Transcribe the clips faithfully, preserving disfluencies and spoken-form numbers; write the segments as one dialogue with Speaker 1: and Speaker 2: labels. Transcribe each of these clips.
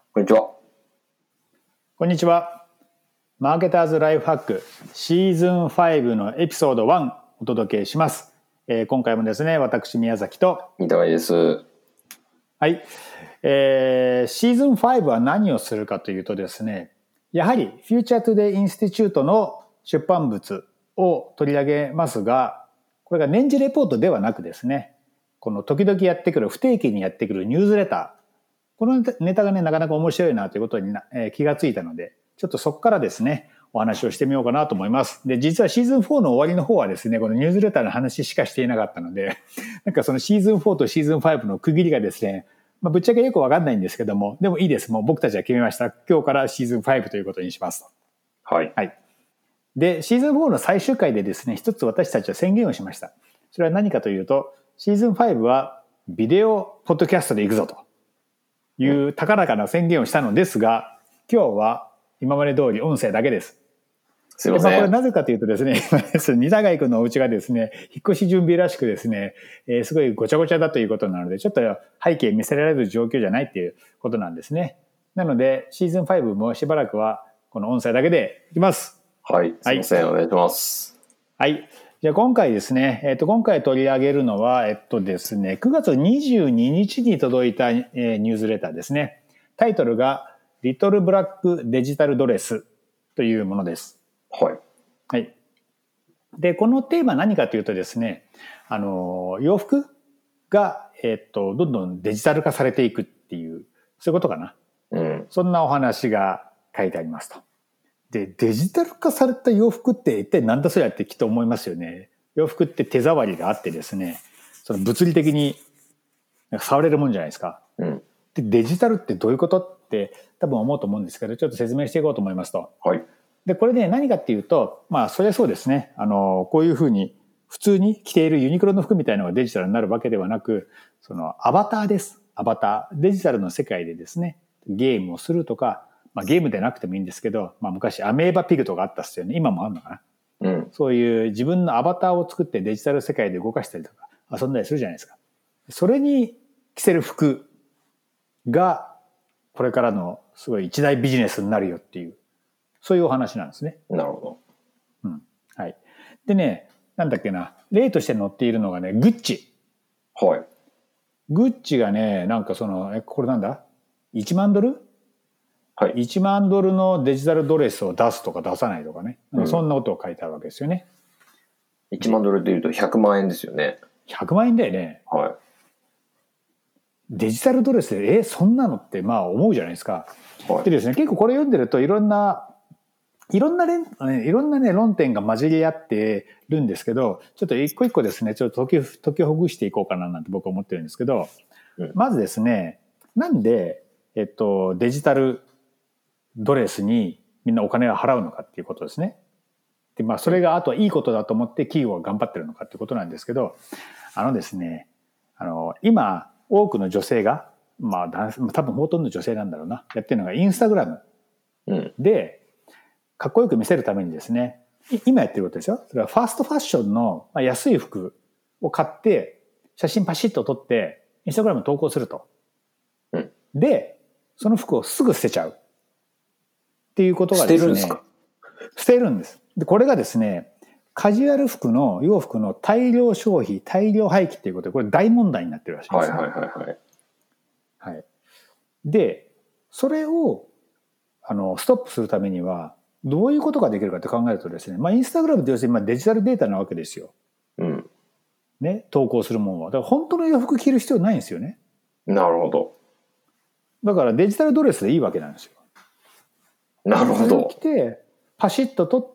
Speaker 1: こんにちは。
Speaker 2: こんにちは。マーケターズライフハックシーズンファイブのエピソードワンお届けします。えー、今回もですね、私宮崎と
Speaker 1: 三田です。
Speaker 2: はい、えー、シーズンファイブは何をするかというとですね、やはりフューチャートゥデイインスティチュートの出版物を取り上げますが、これが年次レポートではなくですね、この時々やってくる不定期にやってくるニュースレター、このネタがね、なかなか面白いなということにな、えー、気がついたので、ちょっとそこからですね、お話をしてみようかなと思います。で、実はシーズンフォーの終わりの方はですね、このニュースレターの話しかしていなかったので、なんかそのシーズンフォーとシーズンファイブの区切りがですね、まあ、ぶっちゃけよくわかんないんですけども、でもいいです。もう僕たちは決めました。今日からシーズンファイブということにしますと。
Speaker 1: はい。
Speaker 2: はい。で、シーズンフォーの最終回でですね、一つ私たちは宣言をしました。それは何かというと、シーズンファイブはビデオポッドキャストで行くぞという高らかな宣言をしたのですが、今日は今まで通り音声だけです。
Speaker 1: すいません。
Speaker 2: まあ、これなぜかというとですね、二高井君のお家がですね、引っ越し準備らしくですね、えー、すごいごちゃごちゃだということなので、ちょっと背景見せられる状況じゃないっていうことなんですね。なので、シーズンファイブもしばらくはこの音声だけでいきます。
Speaker 1: はい。すいません。はい、お願いします。
Speaker 2: はい。じゃあ今回ですね、えっと、今回取り上げるのは、えっとですね、くがつにじゅうににちに届いた、えー、ニュースレターですね。タイトルが、リトルブラックデジタルドレスというものです。
Speaker 1: はい。
Speaker 2: はい。で、このテーマは何かというとですね、あの、洋服が、えっと、どんどんデジタル化されていくっていう、そういうことかな。
Speaker 1: うん。
Speaker 2: そんなお話が書いてありますと。で、デジタル化された洋服って一体何だそりゃってきっと思いますよね。洋服って手触りがあってですね、その物理的に触れるもんじゃないですか。
Speaker 1: うん。
Speaker 2: で、デジタルってどういうことって多分思うと思うんですけど、ちょっと説明していこうと思いますと。
Speaker 1: はい。
Speaker 2: で、これね、何かっていうと、まあ、そりゃそうですね。あの、こういうふうに普通に着ているユニクロの服みたいなのがデジタルになるわけではなく、そのアバターです。アバター。デジタルの世界でですね、ゲームをするとか、まあ、ゲームでなくてもいいんですけど、まあ、昔アメーバピグとかあったっすよね。今もあるのかな。
Speaker 1: うん。
Speaker 2: そういう自分のアバターを作ってデジタル世界で動かしたりとか遊んだりするじゃないですか。それに着せる服がこれからのすごい一大ビジネスになるよっていう、そういうお話なんですね。
Speaker 1: なるほど。
Speaker 2: うん。はい。でね、なんだっけな、例として載っているのがね、グッチ。
Speaker 1: はい。
Speaker 2: グッチがね、なんかその、え、これなんだ ?いちまんドル
Speaker 1: はい。
Speaker 2: いちまんドルのデジタルドレスを出すとか出さないとかね。うん、そんなことを書いてあるわけですよね。
Speaker 1: いちまんドルでいうとひゃくまんえんですよね。
Speaker 2: ひゃくまんえんだよね。
Speaker 1: はい。
Speaker 2: デジタルドレスで、え、そんなのってまあ思うじゃないですか。はい、でですね、結構これ読んでるといろんな、いろんな連、いろんなね、論点が混じり合ってるんですけど、ちょっと一個一個ですね、ちょっと解き、解きほぐしていこうかななんて僕は思ってるんですけど、うん、まずですね、なんで、えっと、デジタルドレスにみんなお金を払うのかっていうことですね。で、まあ、それがあとはいいことだと思って企業が頑張ってるのかっていうことなんですけど、あのですね、あの、今、多くの女性が、まあ、男性、多分ほとんど女性なんだろうな、やってるのがインスタグラムで、うんかっこよく見せるためにですね、今やってることですよ。それはファーストファッションの安い服を買って、写真パシッと撮って、インスタグラムに投稿すると。うん、で、その服をすぐ捨てちゃう。っていうことがですね。捨てるんですか？捨てるんです。で、これがですね、カジュアル服の、洋服の大量消費、大量廃棄っていうことで、これ大問題になってるらしいんですね。
Speaker 1: はいはいはいはい。
Speaker 2: はい。で、それを、あの、ストップするためには、どういうことができるかって考えるとですね、まあ、インスタグラムって要するにデジタルデータなわけですよ。
Speaker 1: うん。
Speaker 2: ね、投稿するものは。だから本当の洋服着る必要ないんですよね。
Speaker 1: なるほど。
Speaker 2: だからデジタルドレスでいいわけなんですよ。
Speaker 1: なるほど。
Speaker 2: 着て、パシッと撮って、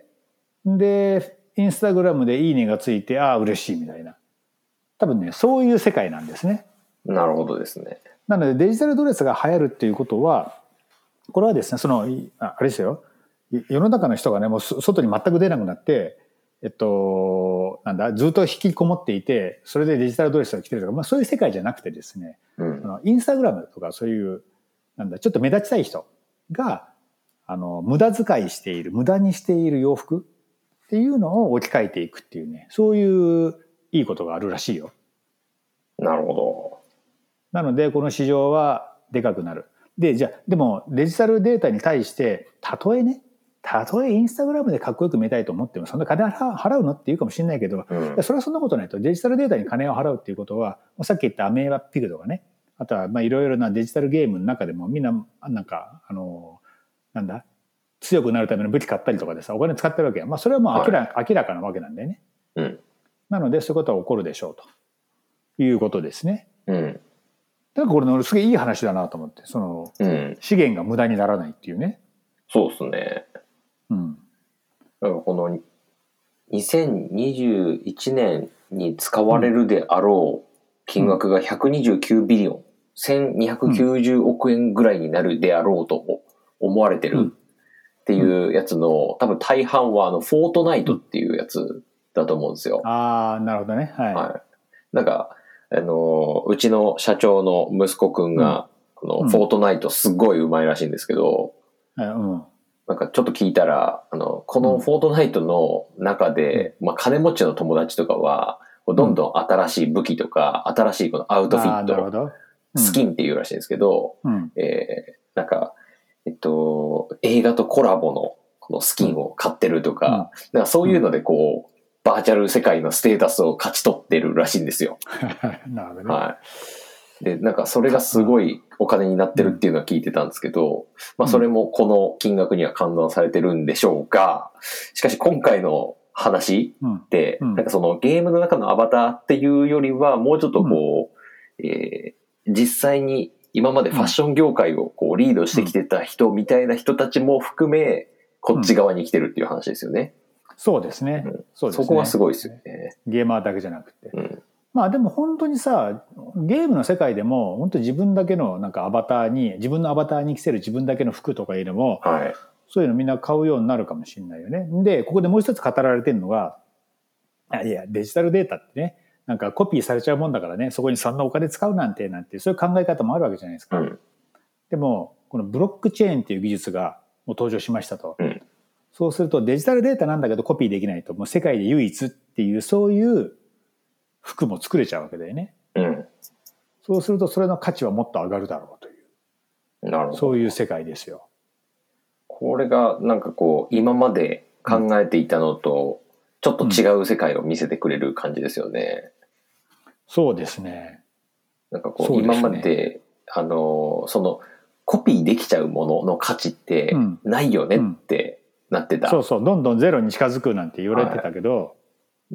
Speaker 2: で、インスタグラムでいいねがついて、ああ、嬉しいみたいな。多分ね、そういう世界なんですね。
Speaker 1: なるほどですね。
Speaker 2: なのでデジタルドレスが流行るっていうことは、これはですね、その、あれですよ。世の中の人がね、もう外に全く出なくなって、えっと、なんだ、ずっと引きこもっていて、それでデジタルドレスを着てるとか、まあそういう世界じゃなくてですね、うん、あのインスタグラムとかそういう、なんだ、ちょっと目立ちたい人が、あの、無駄遣いしている、無駄にしている洋服っていうのを置き換えていくっていうね、そういういいことがあるらしいよ。
Speaker 1: なるほど。
Speaker 2: なので、この市場はでかくなる。 で、じゃあ、でもデジタルデータに対して、たとえね、たとえインスタグラムでかっこよく見たいと思っても、そんな金払うのって言うかもしれないけど、うん、それはそんなことないと。デジタルデータに金を払うっていうことは、さっき言ったアメーバピグとかね、あとは、まあ、いろいろなデジタルゲームの中でも、みんな、なんか、あの、なんだ、強くなるための武器買ったりとかでさ、お金使ってるわけや。まあ、それはもう明ら、はい、明らかなわけなんだよね。
Speaker 1: うん。
Speaker 2: なので、そういうことは起こるでしょうということですね。
Speaker 1: うん。
Speaker 2: だからこれのすげえいい話だなと思って、その、うん、資源が無駄にならないっていうね。
Speaker 1: そうですね。
Speaker 2: うん。
Speaker 1: だからこのにせんにじゅういちねんに使われるであろう金額がひゃくにじゅうきゅうビリオン、せんにひゃくきゅうじゅうおくえんぐらいになるであろうと思われてるっていうやつの、多分大半はあのフォートナイトっていうやつだと思うんですよ。
Speaker 2: ああ、なるほどね。はい。
Speaker 1: はい、なんか、あの、うちの社長の息子くんが、このフォートナイトすごい上手いらしいんですけど、
Speaker 2: うん、
Speaker 1: なんかちょっと聞いたら、あの、このフォートナイトの中で、うん、まあ金持ちの友達とかは、どんどん新しい武器とか、新しいこのアウトフィット、うん、スキンっていうらしいんですけど、うん、えー、なんか、えっと、映画とコラボのこのスキンを買ってるとか、うん、なんかそういうのでこう、バーチャル世界のステータスを勝ち取ってるらしいんですよ。
Speaker 2: なるほどね。
Speaker 1: はい。で、なんかそれがすごいお金になってるっていうのは聞いてたんですけど、まあそれもこの金額には換算されてるんでしょうが、しかし今回の話って、なんかそのゲームの中のアバターっていうよりはもうちょっとこう、えー、実際に今までファッション業界をこうリードしてきてた人みたいな人たちも含め、こっち側に来てるっていう話ですよね。
Speaker 2: そうですね。
Speaker 1: うん、そうですね。そこはすごいですよね。
Speaker 2: ゲーマーだけじゃなくて。
Speaker 1: うん、
Speaker 2: まあでも本当にさ、ゲームの世界でも本当自分だけのなんかアバターに、自分のアバターに着せる自分だけの服とかいうのも、
Speaker 1: はい、
Speaker 2: そういうのみんな買うようになるかもしれないよね。で、ここでもう一つ語られてるのが、あいや、デジタルデータってね、なんかコピーされちゃうもんだからね、そこにそんなお金使うなんて、なんて、そういう考え方もあるわけじゃないですか。
Speaker 1: うん、
Speaker 2: でも、このブロックチェーンっていう技術がもう登場しましたと。
Speaker 1: うん、
Speaker 2: そうするとデジタルデータなんだけどコピーできないと、もう世界で唯一っていう、そういう服も作れちゃうわけだよね。
Speaker 1: うん、
Speaker 2: そうするとそれの価値はもっと上がるだろうという。
Speaker 1: なるほど。
Speaker 2: そういう世界ですよ。
Speaker 1: これがなんかこう、今まで考えていたのと、ちょっと違う世界を見せてくれる感じですよね。
Speaker 2: うん、そうですね。
Speaker 1: なんかこう、今まで、あの、その、コピーできちゃうものの価値ってないよねってなってた。
Speaker 2: うんうん、そうそう、どんどんゼロに近づくなんて言われてたけど。はい、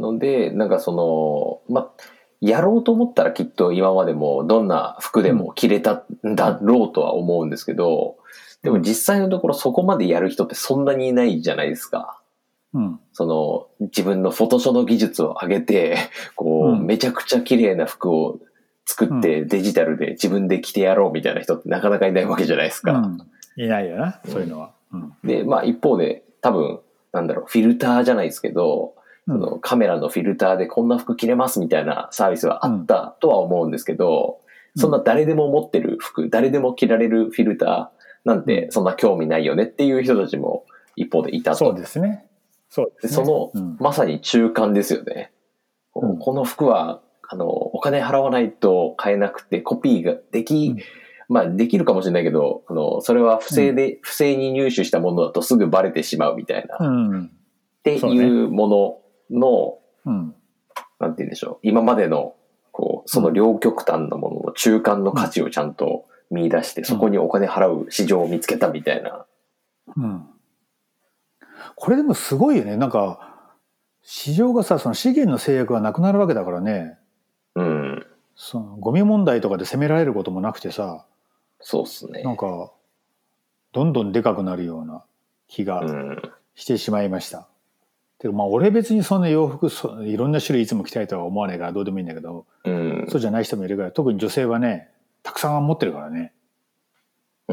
Speaker 1: ので、なんかその、ま、やろうと思ったらきっと今までもどんな服でも着れたんだろうとは思うんですけど、でも実際のところそこまでやる人ってそんなにいないじゃないですか。
Speaker 2: うん、
Speaker 1: その自分のフォトショーの技術を上げて、こう、うん、めちゃくちゃ綺麗な服を作ってデジタルで自分で着てやろうみたいな人ってなかなかいないわけじゃないですか。
Speaker 2: うん、いないよな、そういうのは。
Speaker 1: うん、で、まあ一方で多分、なんだろう、フィルターじゃないですけど、そのカメラのフィルターでこんな服着れますみたいなサービスはあったとは思うんですけど、うん、そんな誰でも持ってる服、誰でも着られるフィルターなんてそんな興味ないよねっていう人たちも一方でいたと。
Speaker 2: そうですね。そうですね。
Speaker 1: その、うん、まさに中間ですよね。うん、この服は、あの、お金払わないと買えなくてコピーができ、うん、まあできるかもしれないけど、あの、それは不正で、うん、不正に入手したものだとすぐバレてしまうみたいな。うん、っていうものの、うん、なんて言うんでしょう。今までの、こう、その両極端なものの中間の価値をちゃんと見出して、うん、そこにお金払う市場を見つけたみたいな。
Speaker 2: うん。これでもすごいよね。なんか、市場がさ、その資源の制約がなくなるわけだからね。
Speaker 1: うん。
Speaker 2: そのゴミ問題とかで責められることもなくてさ。
Speaker 1: そうっすね。
Speaker 2: なんか、どんどんでかくなるような気がしてしまいました。うん、てかまあ俺別にそんな洋服そいろんな種類いつも着たいとは思わないからどうでもいいんだけど、うん、そうじゃない人もいるから、特に女性はねたくさん持ってるからね。
Speaker 1: うん、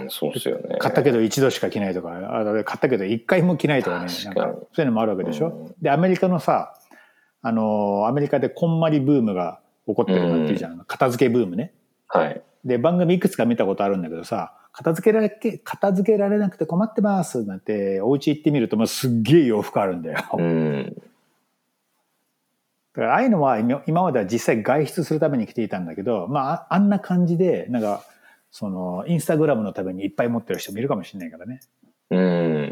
Speaker 1: そうっすよね。
Speaker 2: 買ったけど一度しか着ないとか、あ買ったけど一回も着ないとかね、なんかそういうのもあるわけでしょ。うん、でアメリカのさ、あのアメリカでこんまりブームが起こってるなっていうじゃん、うん、片付けブームね。
Speaker 1: はい。で
Speaker 2: 番組いくつか見たことあるんだけどさ、片付けられ片付けられなくて困ってますなんてお家行ってみるともうすっげえ洋服あるんだよ。うん、だからああいうのは今までは実際外出するために着ていたんだけど、まああんな感じでなんかそのインスタグラムのためにいっぱい持ってる人もいるかもしれないからね。
Speaker 1: うん。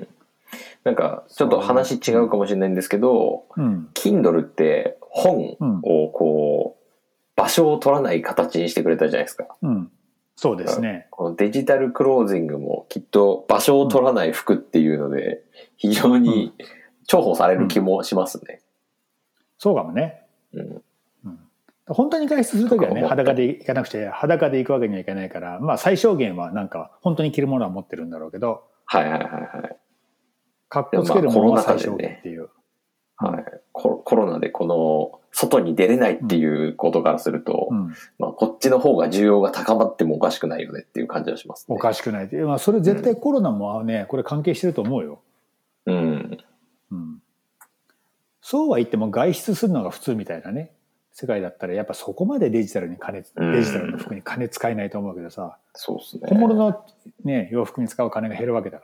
Speaker 1: なんかちょっと話違うかもしれないんですけど、うん、Kindle って本をこう、場所を取らない形にしてくれたじゃないですか。
Speaker 2: うん、そうですね。
Speaker 1: このデジタルクロージングもきっと場所を取らない服っていうので、非常に重宝される気もしますね。うんうん、
Speaker 2: そうかもね。うんうん、本当に外出するときはね、裸で行かなくて、裸で行くわけにはいかないから、まあ最小限はなんか本当に着るものは持ってるんだろうけど、
Speaker 1: はいはいはいはい。
Speaker 2: かっこつけるものは最小限っていう。
Speaker 1: はい、コロナでこの外に出れないっていうことからすると、うん、まあ、こっちの方が需要が高まってもおかしくないよねっていう感じはしますね。
Speaker 2: おかしくないって、まあ、それ絶対コロナもね、うん、これ関係してると思うよ。うん、うん、そうは言っても外出するのが普通みたいなね世界だったらやっぱそこまでデジタルに金、デジタルの服に金使えないと思うけどさ、
Speaker 1: そうですね、
Speaker 2: 本物の、ね、洋服に使う金が減るわけだから、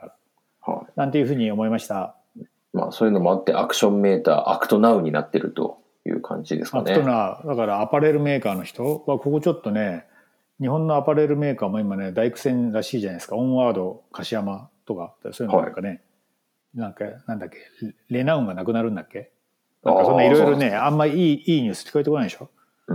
Speaker 2: はい、なんていうふうに思いました。
Speaker 1: まあそういうのもあってアクションメーターアクトナウになってるという感じですかね。
Speaker 2: アクトナウだからアパレルメーカーの人はここちょっとね、日本のアパレルメーカーも今ね大苦戦らしいじゃないですか。オンワード樫山とかそういうのなんかね、はい、なんかなんだっけレナウンがなくなるんだっけ、なんかそんないろいろねあんまりいいいいニュース聞こえてこないでしょ。うん。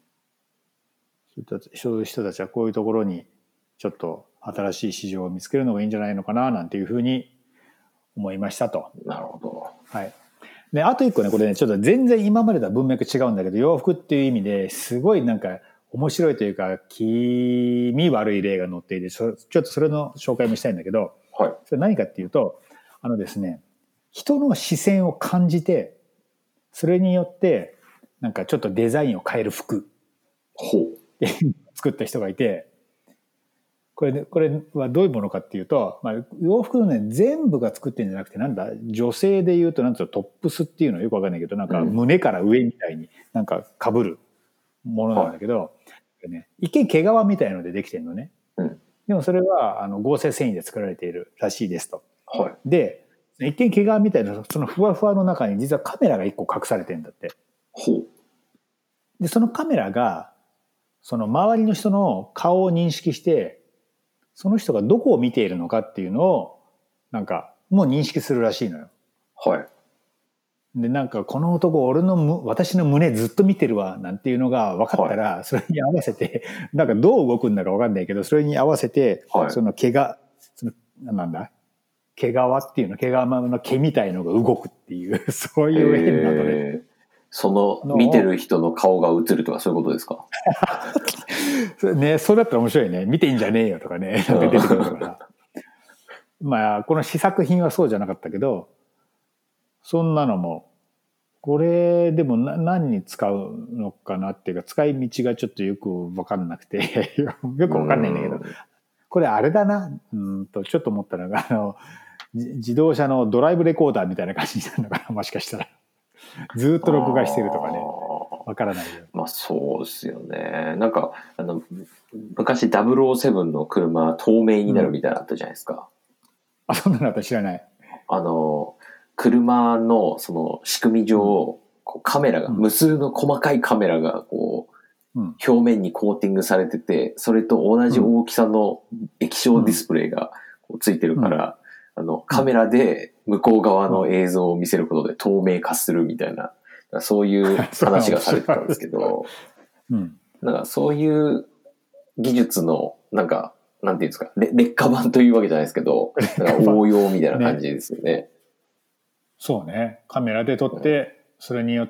Speaker 2: そういう人たちはこういうところにちょっと新しい市場を見つけるのがいいんじゃないのかななんていうふうに思いましたと。
Speaker 1: なるほど。
Speaker 2: はい。で、あと一個ね、これね、ちょっと全然今までとは文脈違うんだけど、洋服っていう意味ですごいなんか面白いというか、気味悪い例が載っていて、ちょっとそれの紹介もしたいんだけど、はい、それ何かっていうと、あのですね、人の視線を感じて、それによってなんかちょっとデザインを変える服って作った人がいて、これ、ね、これはどういうものかっていうと、まあ、洋服のね、全部が作ってるんじゃなくて、なんだ、女性で言うと、なんつうの、トップスっていうのはよくわかんないけど、なんか胸から上みたいになんか被るものなんだけど、はいね、一見毛皮みたいのでできてるのね。うん、でもそれはあの合成繊維で作られているらしいですと。はい、で、一見毛皮みたいな、そのふわふわの中に実はカメラが一個隠されてるんだって。ほう。で、そのカメラが、その周りの人の顔を認識して、その人がどこを見ているのかっていうのを、なんか、もう認識するらしいのよ。はい。で、なんか、この男、俺の、私の胸ずっと見てるわ、なんていうのが分かったら、はい、それに合わせて、なんかどう動くんだか分かんないけど、それに合わせて、はい、その毛が、その、なんだ毛皮っていうの、毛皮の毛みたいのが動くっていう、そういう変などれ。
Speaker 1: その見てる人の顔が映るとかそういうことですか？
Speaker 2: ね、そうだったら面白いね。見てんじゃねえよとかね、なんか出てくるとかさ。まあこの試作品はそうじゃなかったけど、そんなのもこれでも何に使うのかなっていうか、使い道がちょっとよく分かんなくてよく分かんないんだけど、これあれだな、うんとちょっと思ったのが、あの自動車のドライブレコーダーみたいな感じになるのかな、もしかしたら。ずっと録画してるとかね、わからないよ。
Speaker 1: まあそうですよね。なんかあの昔ダブルオーセブンの車透明になるみたいなのあったじゃないですか。うん、
Speaker 2: あ、そんなの私知らない。
Speaker 1: あの車のその仕組み上、うん、こうカメラが、うん、無数の細かいカメラがこう、うん、表面にコーティングされてて、それと同じ大きさの液晶ディスプレイがこうついてるから。あの、カメラで向こう側の映像を見せることで透明化するみたいな、そういう話がされてたんですけど、うん、なんかそういう技術の、なんか、なんていうんですか、劣化版というわけじゃないですけど、なんか応用みたいな感じですよね。ね、
Speaker 2: そうね。カメラで撮って、うん、それによって、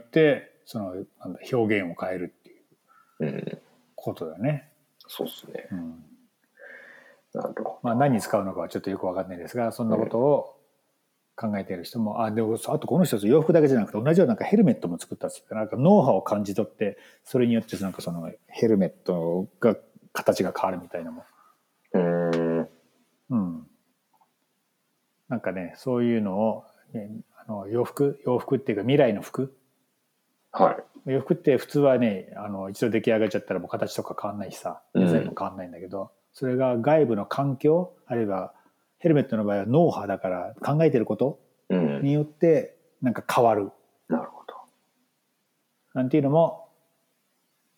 Speaker 2: その、なんだ、表現を変えるっていうことだね。
Speaker 1: うん、そうですね。うん
Speaker 2: まあ、何に使うのかはちょっとよく分かんないですが、そんなことを考えている人も、あ、でも、あとこの人洋服だけじゃなくて同じようななんかヘルメットも作ったって言って、なんかノウハウを感じ取って、それによってなんかそのヘルメットが形が変わるみたいなもん。うんうん。なんかね、そういうのを、ね、あの洋服、洋服っていうか未来の服。はい。洋服って普通はね、あの一度出来上がっちゃったらもう形とか変わんないしさ、デザインも変わんないんだけど、うん、それが外部の環境、あるいはヘルメットの場合は脳波だから考えてることによってなんか変わる。
Speaker 1: うん、なるほど。
Speaker 2: なんていうのも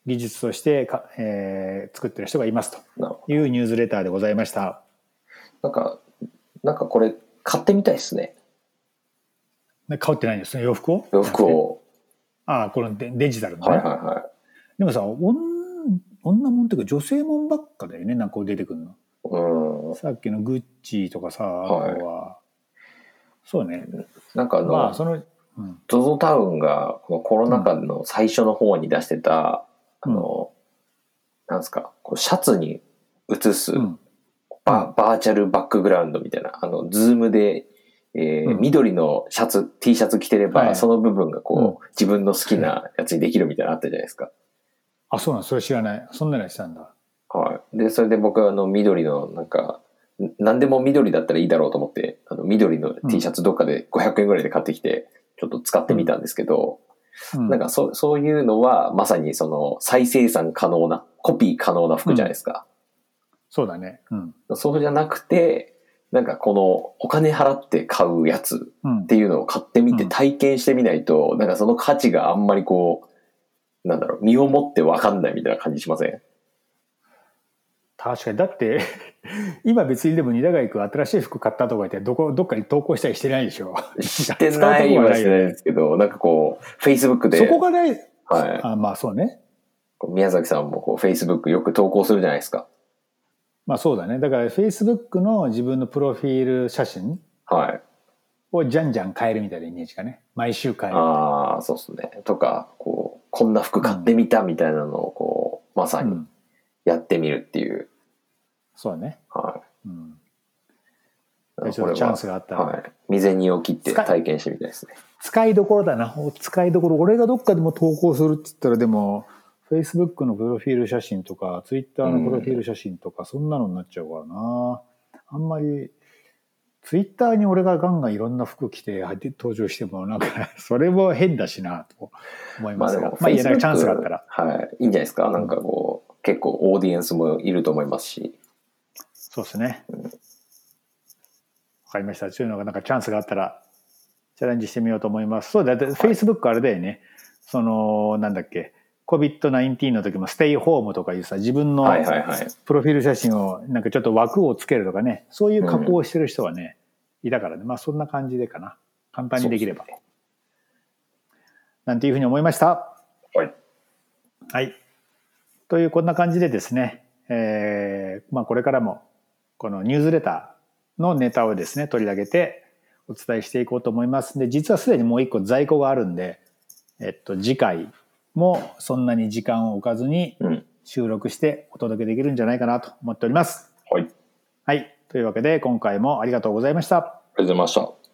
Speaker 2: 技術としてか、えー、作ってる人がいますというニュースレターでございました。
Speaker 1: なんか、なんかこれ買ってみたいですね。
Speaker 2: 買うってないんですね、洋服を
Speaker 1: 洋服を。
Speaker 2: ああ、この デ, デジタルのね。
Speaker 1: はいはいはい。
Speaker 2: でもさ、女もんっていうか女性もんばっかだよね、なんか出てくるの。
Speaker 1: うん。
Speaker 2: さっきのグッチとかさ、あとは、はい、そうね。
Speaker 1: なんかあの、
Speaker 2: まあ、その、
Speaker 1: うん、ゾゾ タウンがこのコロナ禍の最初の方に出してた、うん、あの、なんですか、こうシャツに映す、うん、バ, バーチャルバックグラウンドみたいな、あの、ズームで、えーうん、緑のシャツ、T シャツ着てれば、はい、その部分がこう、うん、自分の好きなやつにできるみたいなのあったじゃないですか。
Speaker 2: あ、そうなん、それ知らない。そんなのしたんだ。
Speaker 1: はい。で、それで僕はあの、緑の、なんか、何でも緑だったらいいだろうと思って、あの、緑の T シャツどっかでごひゃくえんぐらいで買ってきて、ちょっと使ってみたんですけど、うん、なんかそ、そういうのは、まさにその、再生産可能な、コピー可能な服じゃないですか。
Speaker 2: うん、そうだね。うん。
Speaker 1: そうじゃなくて、なんかこの、お金払って買うやつっていうのを買ってみて体験してみないと、うん、なんかその価値があんまりこう、なんだろう、身をもってわかんないみたいな感じしません？
Speaker 2: 確かに。だって、今別にでも蜷川君新しい服買ったとか言って、どこ、どっかに投稿したりしてないでしょ。
Speaker 1: してないはしてないですけど、なんかこう、Facebook で。
Speaker 2: そこがない。
Speaker 1: はい。
Speaker 2: あ、まあそうね。
Speaker 1: 宮崎さんもこう Facebook よく投稿するじゃないですか。
Speaker 2: まあそうだね。だから Facebook の自分のプロフィール写真をじゃんじゃん変えるみたいなイメージかね。毎週変える。
Speaker 1: ああ、そうですね。とか、こう、こんな服買ってみたみたいなのをこう、まさにやってみるっていう。うん、
Speaker 2: そうね。
Speaker 1: はい。
Speaker 2: うん。ちょっとチャンスがあったら。
Speaker 1: はい。未然を切って体験してみたいですね。
Speaker 2: 使いどころだな。使いどころ。俺がどっかでも投稿するって言ったらでも、Facebook のプロフィール写真とか、Twitter のプロフィール写真とか、そんなのになっちゃうからな。あんまり、Twitter に俺がガンガンいろんな服着て登場しても、なんか、それも変だしな、と思いますが。まあ、いや、なんかチャンスがあったら。
Speaker 1: はい。いいんじゃないですか。なんかこう、うん、結構オーディエンスもいると思いますし。
Speaker 2: そうですね。わ、うん、かりました。そういうのがなんかチャンスがあったら、チャレンジしてみようと思います。そうだ、はい、Facebook あれだよね。その、なんだっけ。コビッドナインティーン の時もステイホームとかいうさ、自分のプロフィール写真をなんかちょっと枠をつけるとかね、そういう加工をしてる人はね、うん、いたからね。まあそんな感じでかな。簡単にできれば。ね、なんていうふうに思いました。
Speaker 1: はい。
Speaker 2: はい。というこんな感じでですね、えー、まあこれからもこのニュースレターのネタをですね、取り上げてお伝えしていこうと思います。で、実はすでにもう一個在庫があるんで、えっと、次回、もそんなに時間を置かずに収録してお届けできるんじゃないかなと思っております。
Speaker 1: はい。
Speaker 2: はい。というわけで今回もありがとうございました。あり
Speaker 1: がとうございました。